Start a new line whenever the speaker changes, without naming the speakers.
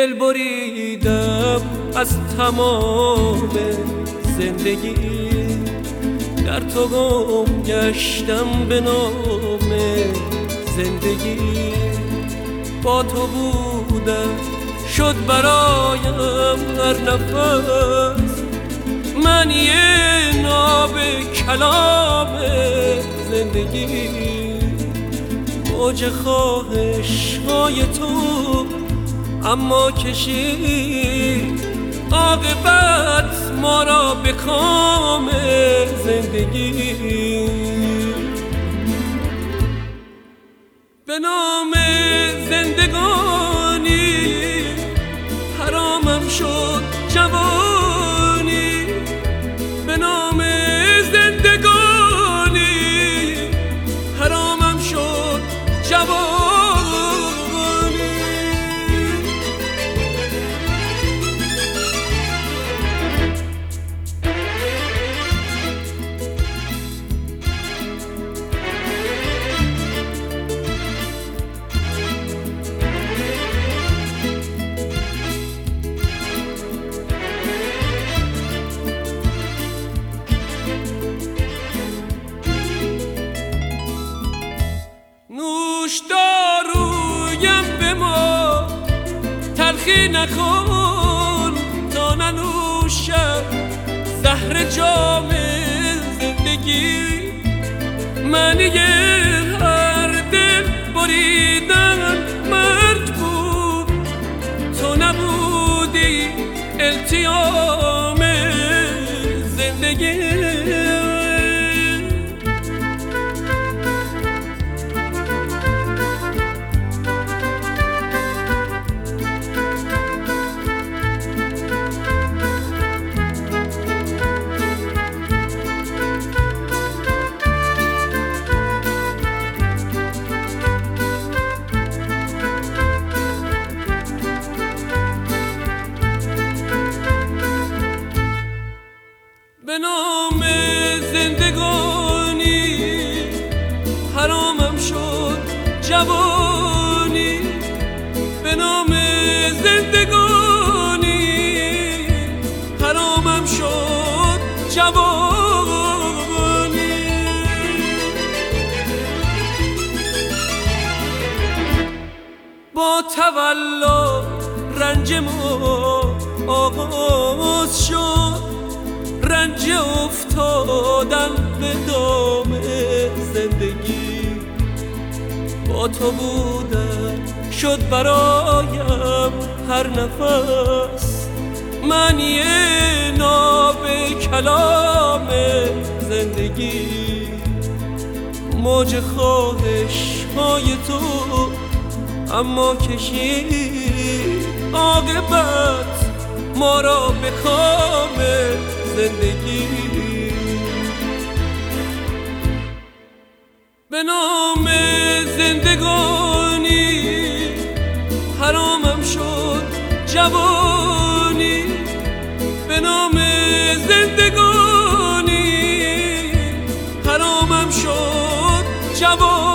دل بریدم از تمام زندگی، در تو گم گشتم به نام زندگی. با تو بودم شد برایم هر نفس، معنی ناب کلام زندگی. موج خواهش‌های تو اما کشید عاقبت ما را به کام زندگی. به نام زندگانی حرامم شد جوانی، به نام زندگانی حرامم شد جوانی. نوش دارویم به ما تلخی نکن تا ننوشم زهر جام زندگی. معنی هر دل بریدن مرگ بود، تو نبودی التیام زندگی. به نام زندگانی حرامم شد جوانی، به نام زندگانی حرامم شد جوانی. با تولد رنج ما آغاز شد، رنج افتادن به دام زندگی. با تو بودن شد برایم هر نفس، معنی ناب کلام زندگی. موج خواهش‌های تو اما کشید عاقبت ما را به کام زندگی. به نام زندگانی حرامم شد جوانی، به نام زندگانی حرامم شد جوانی.